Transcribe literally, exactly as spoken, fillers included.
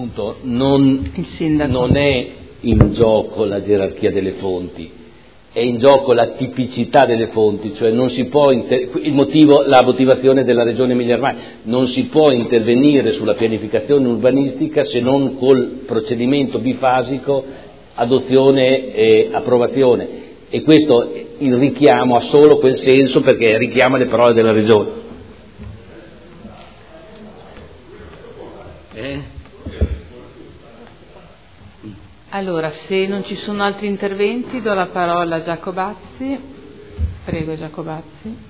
appunto non, non è in gioco la gerarchia delle fonti, è in gioco la tipicità delle fonti, cioè non si può inter- il motivo, la motivazione della Regione Emilia-Romagna, non si può intervenire sulla pianificazione urbanistica se non col procedimento bifasico, adozione e approvazione, e questo il richiamo ha solo quel senso perché richiama le parole della Regione. Eh? Allora, se non ci sono altri interventi, do la parola a Giacobazzi. Prego, Giacobazzi.